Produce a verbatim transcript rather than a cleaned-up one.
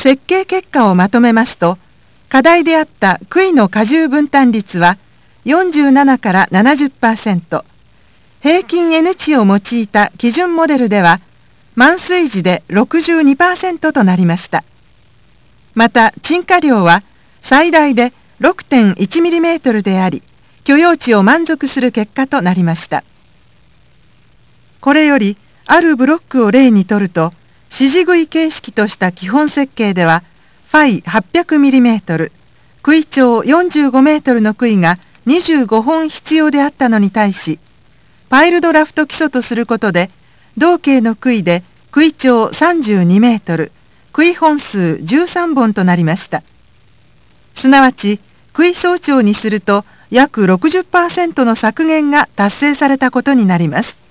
設計結果をまとめますと、課題であった杭の荷重分担率はよんじゅうななから ななじゅっパーセント、平均 N 値を用いた基準モデルでは満水時で ろくじゅうにパーセント となりました。また沈下量は最大で ろくてんいちミリメートル であり、許容値を満足する結果となりました。これよりあるブロックを例にとると、指示杭形式とした基本設計ではファイ はっぴゃくミリメートル、杭長よんじゅうごメートルの杭がにじゅうごほん必要であったのに対し、パイルドラフト基礎とすることで同径の杭で杭長さんじゅうにメートル、杭本数じゅうさんぼんとなりました。すなわち杭総長にすると約 ろくじゅっパーセント の削減が達成されたことになります。